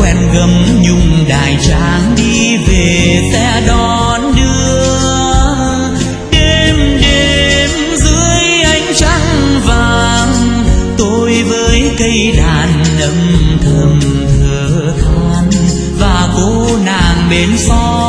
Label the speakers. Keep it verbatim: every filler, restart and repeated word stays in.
Speaker 1: quen gấm nhung đài tráng đi về sẽ đón đưa. Đêm đêm dưới ánh trăng vàng, tôi với cây đàn âm thầm thở than, và cô nàng bên xó